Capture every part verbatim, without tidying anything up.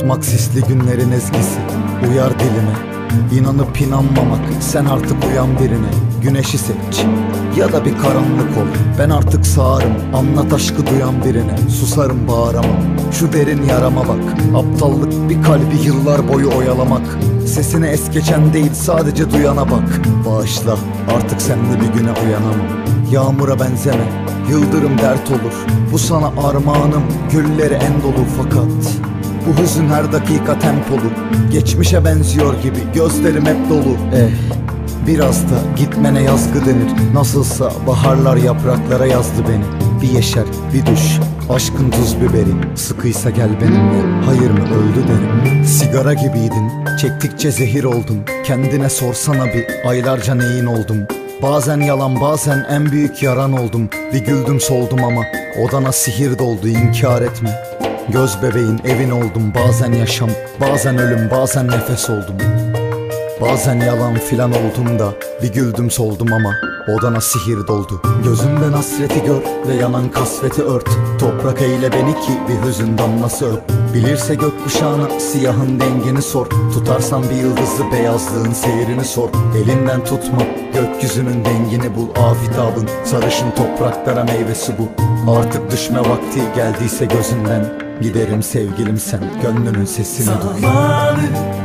Unutmak sisli günlerin ezgisi uyar dilime. İnanıp inanmamak, sen artık uyan birine. Güneşi seç ya da bir karanlık ol. Ben artık sağırım, anlat aşkı duyan birine. Susarım, bağıramam, şu derin yarama bak. Aptallık bir kalbi yıllar boyu oyalamak. Sesine es geçen değil, sadece duyana bak. Bağışla, artık senle bir güne uyanamam. Yağmura benzeme, yıldırım dert olur. Bu sana armağanım, gülleri en dolu fakat bu hüzün her dakika tempolu. Geçmişe benziyor gibi, gözlerim hep dolu. Eh, biraz da gitmene yazgı denir. Nasılsa baharlar yapraklara yazdı beni. Bir yeşer, bir düş, aşkın tuz biberi. Sıkıysa gel benimle, hayır mı öldü derim. Sigara gibiydin, çektikçe zehir oldun. Kendine sorsana bir, aylarca neyin oldum. Bazen yalan, bazen en büyük yaran oldum. Bir güldüm soldum ama odana sihir doldu, inkar etme. Göz bebeğin, evin oldum. Bazen yaşam, bazen ölüm, bazen nefes oldum. Bazen yalan filan oldum da bir güldüm soldum ama odana sihir doldu. Gözümden hasreti gör ve yanan kasveti ört. Toprak eyle beni ki bir hüzün damlası öp. Bilirse gökkuşağına siyahın dengini sor. Tutarsan bir yıldızı beyazlığın seyrini sor. Elinden tutma, gökyüzünün dengini bul. Afitabın sarışın topraklara meyvesi bu. Artık düşme vakti geldiyse gözünden. Giderim sevgilim sen, gönlünün sesini duy. Zamanı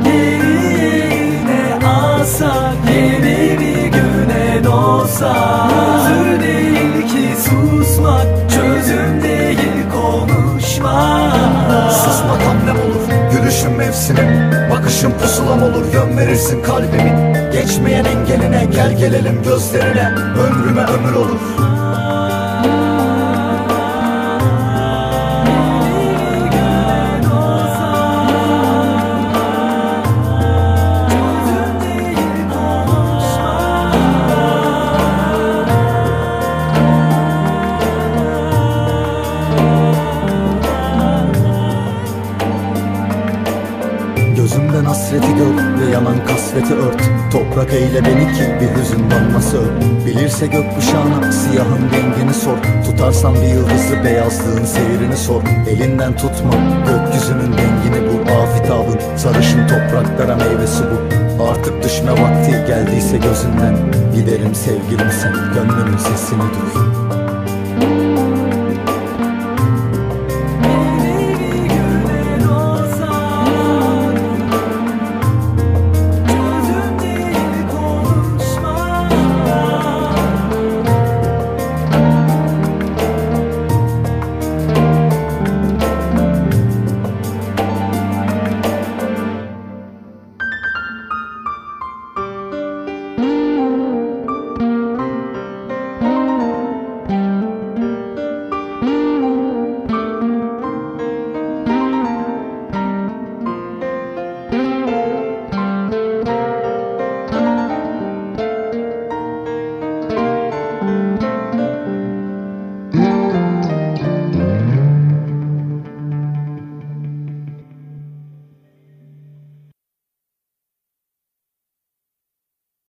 yerine alsa, yeni bir güne doğsa. Çözüm değil ki susmak, çözüm değil konuşmak. Susmak hamlem olur, gülüşüm mevsimim. Bakışım pusulam olur, yön verirsin kalbimin. Geçmeyen engeline, gel gelelim gözlerine. Ömrüme ömür olur. Gözümden hasreti gör ve yanan kasveti ört. Toprak eyle beni ki bir hüzün damlası öp. Bilirse gökkuşağına siyahın rengini sor. Tutarsan bir yıldızı beyazlığın seyrini sor. Elinden tutma, gökyüzünün dengini bul. Afitabın sarışın topraklara meyvesi bu. Artık düşme vakti geldiyse gözünden. Giderim sevgilim sen, gönlümün sesini duy.